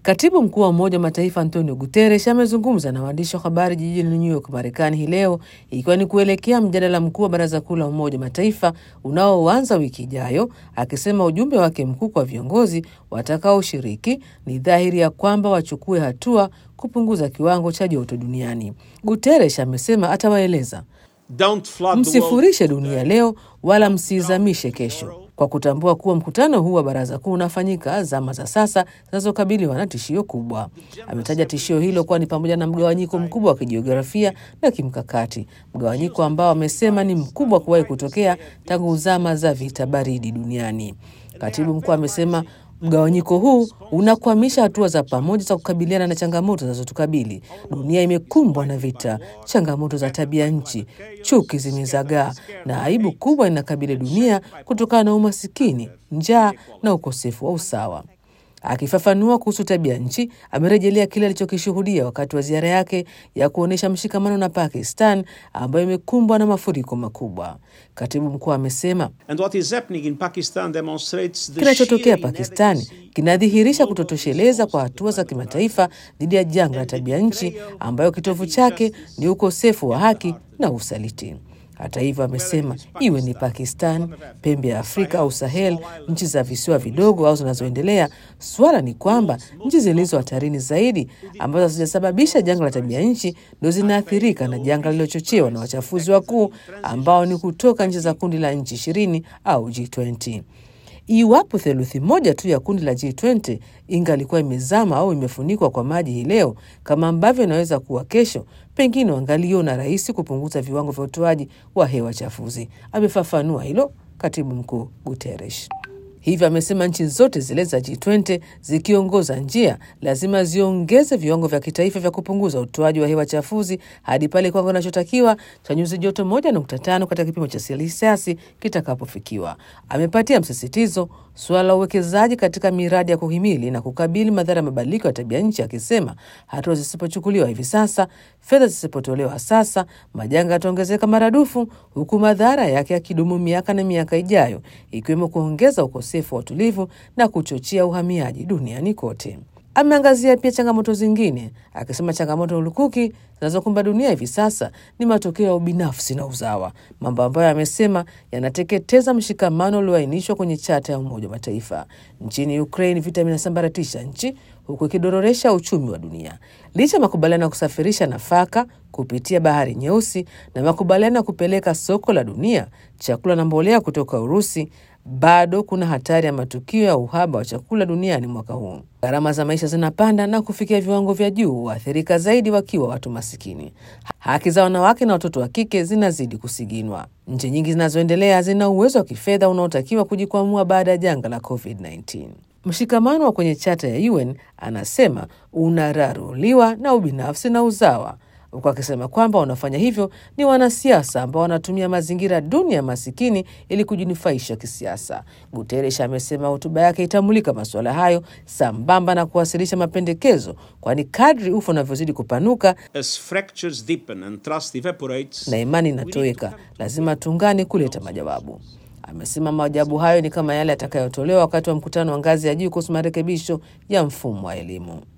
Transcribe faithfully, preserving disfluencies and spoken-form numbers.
Katibu mkuu wa Umoja wa Mataifa Antonio Guterres amezungumza na waandishi wa habari jijini New York, Marekani hii leo, ikiwa ni kuelekea mjadala mkuu wa Baraza Kuu la Umoja wa Mataifa unaoanza wiki ijayo, akisema ujumbe wake mkuu kwa viongozi watakaoshiriki ni dhahiri ya kwamba wachukue hatua kupunguza kiwango cha joto duniani. Guterres amesema atawaeleza, msifurishe dunia leo wala msizamishe kesho, kwa kutambua kuwa mkutano huu wa Baraza Kuu unafanyika zama za sasa zinazokabiliwa na tishio kubwa. Ametaja tishio hilo kuwa ni pamoja na mgawanyiko mkubwa wa kijiografia na kimkakati, mgawanyiko ambao amesema ni mkubwa kuwahi kutokea tangu zama za vita baridi duniani. Katibu mkuu amesema mgawanyiko huu unakwamisha hatua za pamoja za kukabiliana na changamoto zinazotukabili. Dunia imekumbwa na vita, changamoto za tabia nchi, chuki zimezagaa, na aibu kubwa inakabili dunia kutokana na umasikini, njaa na ukosefu wa usawa. Akifafanua kuhusu tabia nchi, amerejelea kile alichokishuhudia wakati wa ziara yake ya kuonesha mshikamano na Pakistan ambayo imekumbwa na mafuriko makubwa. Katibu mkuu amesema, kinachotokea Pakistan kinadhihirisha kutotosheleza kwa hatua za kimataifa dhidi ya janga la tabia nchi ambayo kitovu chake ni ukosefu wa haki na usaliti. Hata hivyo amesema, iwe ni Pakistan, pembe ya Afrika au Sahel, nchi za visiwa vidogo au zinazoendelea, swala ni kwamba nchi zilizo hatarini zaidi ambazo hazijasababisha janga la tabia nchi ndio zinaathirika na janga lililochochewa na wachafuzi wakuu ambao ni kutoka nchi za kundi la nchi ishirini au G twenty. Iwapo theluthi moja tu ya kundi la G twenty ingalikuwa imezama au imefunikwa kwa maji hii leo, kama ambavyo inaweza kuwa kesho, pengine wangaliona rahisi kupunguza viwango vya utoaji wa hewa chafuzi. Amefafanua hilo Katibu Mkuu Guterres. Hivyo amesema nchi zote zile za G twenty zikiongoza njia lazima ziongeze viwango vya kitaifa vya kupunguza utoaji wa hewa chafuzi hadi pale kiwango kinachotakiwa cha nyuzi joto moja nukta tano katika kipimo cha selisiasi kitakapofikiwa. Amepatia msisitizo suala la uwekezaji katika miradi ya kuhimili na kukabili madhara ya mabadiliko ya tabia nchi, akisema hatua zisipochukuliwa hivi sasa, fedha zisipotolewa sasa, majanga yataongezeka maradufu, huku madhara yake yakidumu miaka na miaka ijayo, ikiwemo kuongeza ukosefu wa utulivu na kuchochea uhamiaji duniani kote. Ameangazia pia changamoto zingine, akisema changamoto lukuki zinazokumba dunia hivi sasa ni matokeo ya ubinafsi na uzawa, mambo ambayo amesema yanateketeza mshikamano ulioainishwa kwenye chata ya Umoja wa Mataifa. Nchini Ukraine, vita vinasambaratisha nchi huku ikidororesha uchumi wa dunia. Licha makubaliano ya kusafirisha nafaka kupitia Bahari Nyeusi na makubaliano ya kupeleka soko la dunia chakula na mbolea kutoka Urusi, bado kuna hatari ya matukio ya uhaba wa chakula duniani mwaka huu. Gharama za maisha zinapanda na kufikia viwango vya juu, waathirika zaidi wakiwa watu masikini. Haki za wanawake na watoto wa kike zinazidi kusiginwa. Nchi nyingi zinazoendelea zina uwezo wa kifedha unaotakiwa kujikwamua baada ya janga la COVID nineteen. Mshikamano wa kwenye chata ya U N, anasema, unararuliwa na ubinafsi na uzawa, huku akisema kwamba wanafanya hivyo ni wanasiasa ambao wanatumia mazingira duni ya masikini ili kujinufaisha kisiasa. Guterres amesema hotuba yake itamulika masuala hayo sambamba na kuwasilisha mapendekezo, kwani kadri ufa unavyozidi kupanuka as fractures deepen and trust evaporates, na imani inatoweka, lazima tuungane kuleta majawabu. Amesema majawabu hayo ni kama yale yatakayotolewa wakati wa mkutano wa ngazi ya juu kuhusu marekebisho ya mfumo wa elimu.